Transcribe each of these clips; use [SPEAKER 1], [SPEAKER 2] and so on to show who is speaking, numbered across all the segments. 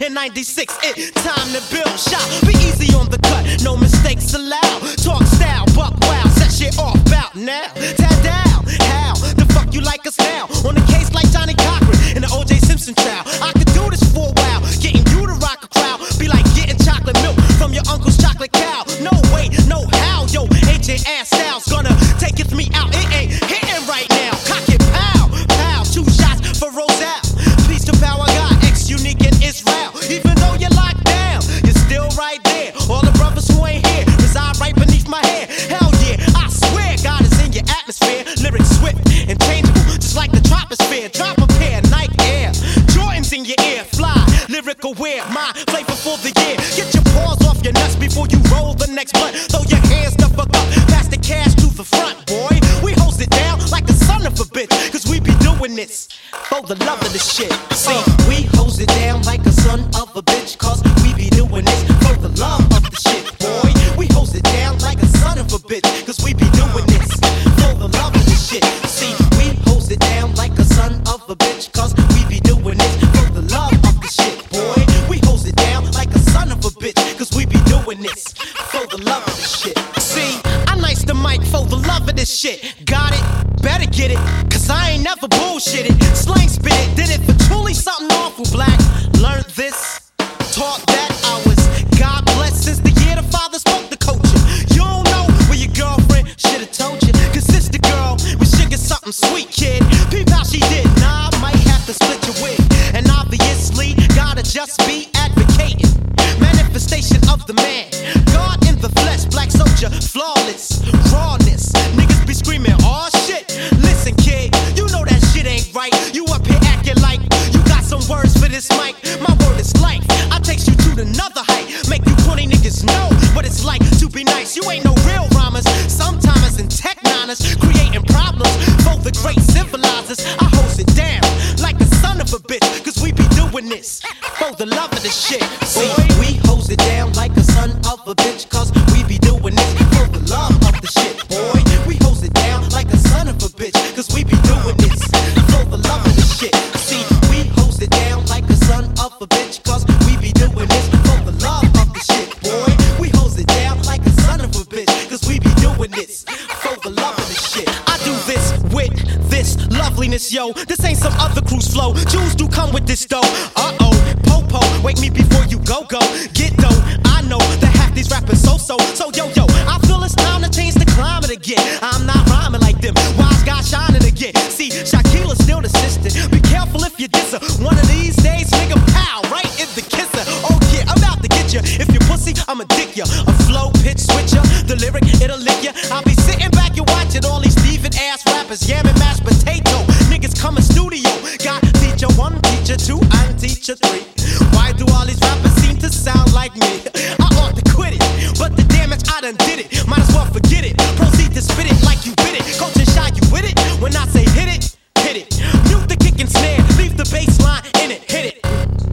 [SPEAKER 1] in 96. It time to build shop. Be easy on the cut, no mistakes allowed. Talk style, buck wow, set shit off bout now. Tad down, how the fuck you like us now? On a case like Johnny Cochran in the O.J. Simpson trial. I could do this for a while, getting you to rock a crowd. Be like getting chocolate milk from your uncle's chocolate cow. No way, no how, yo, ancient ass style's gonna take it me out. It ain't hitting right now. Cock it, pow, pow, 2 shots for Roselle. Peace to power God, ex-unique in Israel. Even though you're locked down, you're still right there. All the brothers who ain't here reside right beneath my hair. Hell yeah, I swear God is in your atmosphere. Lyrics swift and changeable, just like the troposphere. Drop a pair, Nike Air, Jordans in your ear. Fly, lyrical wear, my flavor for the year. Get your paws off your nuts before you roll the next blunt. Throw your hands the fuck up, pass the cash to the front, boy. We host it down like a son of a bitch, cause we be doing this for the love of the shit. See, we host it down like a son of a bitch, cause we be doing this for the love of the shit, boy. We host it down like a son of a bitch, cause we be doing this for the love of the shit. See, we host it down like a son of a bitch, cause we be doing this for the love of the shit, boy. We host it down like a son of a bitch, cause we be doing this for the love of the shit. See, I nice the mic for the love of this shit. Got it? Better get it, cause I ain't never bullshitted. Slang spit it, did it for truly something awful black. Learned this, taught that I was God blessed since the year the father spoke the culture. You don't know where your girlfriend should've told you, cause sister girl, we should get something sweet, kid. Peep how she did, nah, I might have to split your wig. And obviously, gotta just be advocating. Manifestation of the man, God in the flesh, black soldier, flawless, rawness. Niggas be screaming, oh shit. Listen, kid, you know that shit ain't right. You up here acting like you got some words for this mic. My word is life. I takes you to another height. Make you 20 niggas know what it's like to be nice. You ain't no real rhymers. Sometimes in tech niners, creating problems for the great civilizers. I host it down like a son of a bitch, cause we be doing this for the love of the shit. See, we host it down like a son of a bitch, cause we be doing this for the love of the shit, boy. We host it down like a son of a bitch, cause we be doing this for the love of the shit. See, we host it down like a son of a bitch, cause we be doing this for the love of the shit, boy. We host it down like a son of a bitch, cause we be doing this for the love of the shit. I do this with this loveliness, yo. This ain't some other cruise flow. Jews do come with this though. Uh-oh, po-po, wake me before you go. Get dough, I know that half these rappers so yo, I feel it's time to change the climate again. I'm not rhyming like them, wise guy shining again. See, Shaquila's still the sister. Be careful if you diss her. One of these days, nigga, pow, right in the kisser. Oh yeah, I'm about to get you. If you pussy, I'ma dick ya. A flow, pitch switcher, the lyric, it'll lick ya. I'll be sitting back and watching all these Steven ass rappers yamming mashed potato. Niggas come in studio, got teacher 1, teacher 2, and teacher 3. Why do all these rappers seem to sound like me? I ought to quit it, but the damage I done did it. Might as well forget it. Proceed to spit it like you bit it. Coach and shy, you with it? When I say hit it, hit it. Mute the kick and snare, leave the bass line in it, hit it.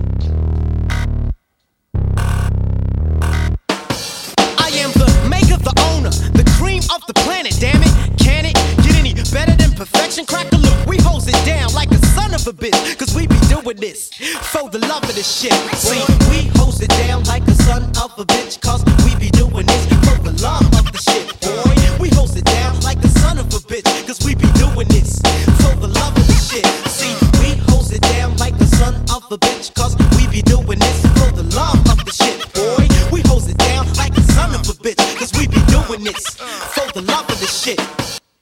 [SPEAKER 1] I am the maker, the owner, the cream of the planet, damn it. Can it get any better than perfection? Crack a look, we hose it down like a son of a bitch, cause we be doing this for the love of the shit. See, we hose it down like a son of a bitch, cause we be doing this for the love of the shit, boy. We hose it down like a son of a bitch, cause we be doing this for the love of the shit. See, we hose it down like a son of a bitch, cause we be doing this for the love of the shit, boy. We hose it down like a son of a bitch, cause we be doing this for the love of the shit.